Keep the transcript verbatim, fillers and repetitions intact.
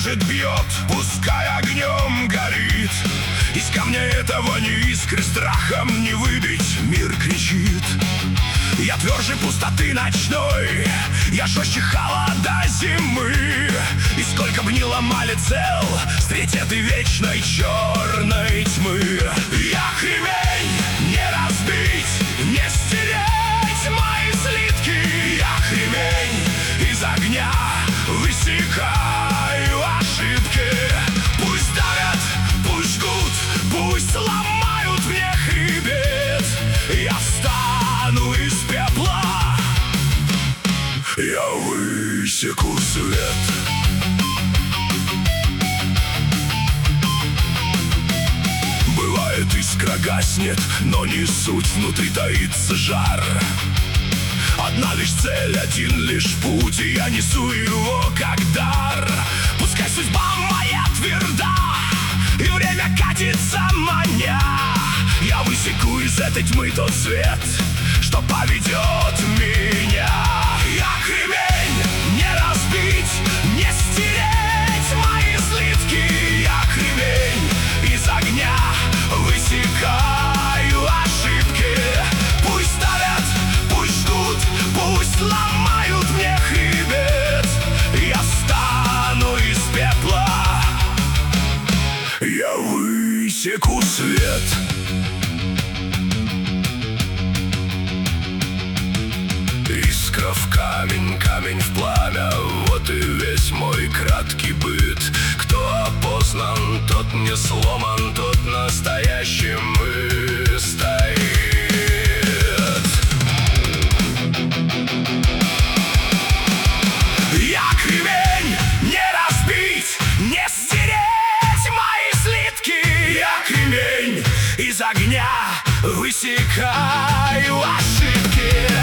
скрежет бьет, пускай огнем горит. Из камня этого не искры, страхом не выбить, мир кричит. Я тверже пустоты ночной, я жестче холода зимы. И сколько б ни ломали цел, стритеты вечной черной тьмы. Я кремень, не разбить, не стереть мои слитки. Я кремень, из огня высекаю ошибки. Пусть давят, пусть жгут, пусть ломают мне хребет. Я встану из пепла, я высеку свет. Бывает, искра гаснет, но не суть, внутри таится жар. Одна лишь цель, один лишь путь, и я несу его как дар. Пускай судьба моя тверда, и время катится маня. Я высеку из этой тьмы тот свет, что поведет меня. Я кремень, не разбить, не стереть мои слитки. Я кремень, из огня высекаю ошибки. Пусть давят, пусть жгут, пусть ломают мне хребет. Я встану из пепла, я высеку свет. Искра в камень, камень в пламя, вот и весь мой краткий быт. Кто опознан, тот не сломан, тот настоящим и стоит. Я кремень, не разбить, не стереть мои слитки. Я кремень, из огня высекаю ошибки.